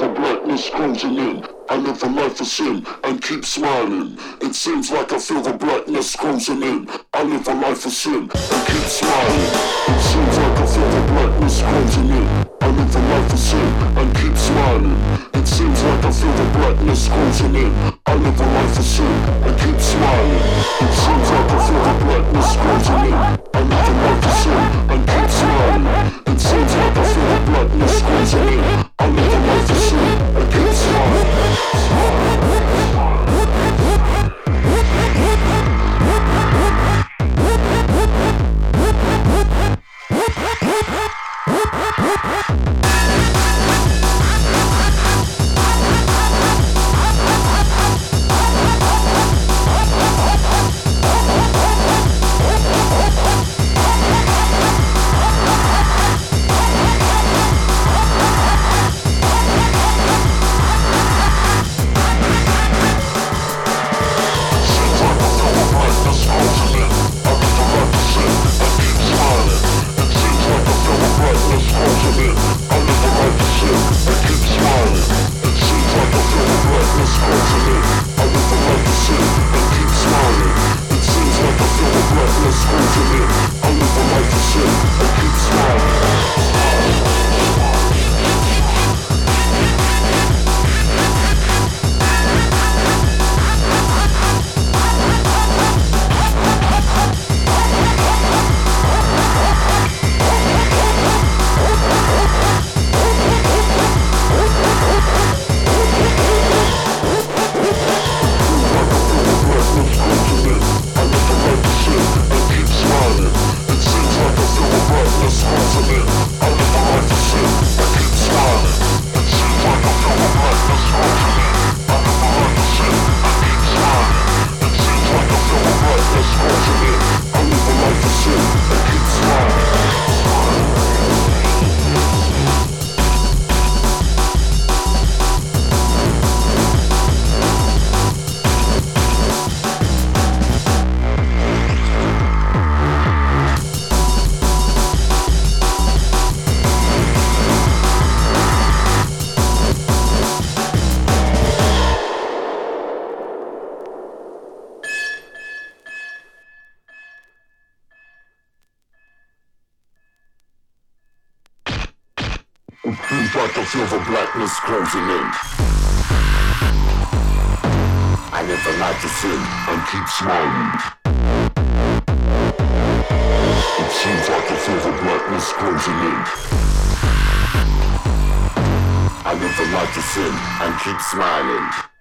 the blackness closing in. I live a life of sin and keep smiling. It seems like I feel the blackness closing in. I live a life of sin and keep smiling. It seems like I feel the blackness closing in. I live a life of sin and keep smiling. It seems like I feel the blackness closing in. I live a life of sin and keep smiling. It seems like I feel the blackness closing in. I live a life of sin and keep smiling. It seems like I feel the blackness closing in. I live a life of sin and keep smiling. Feels like I feel the blackness closing in. I live a life of sin and keep smiling. It seems like I feel the blackness closing in. I live a life of sin and keep smiling.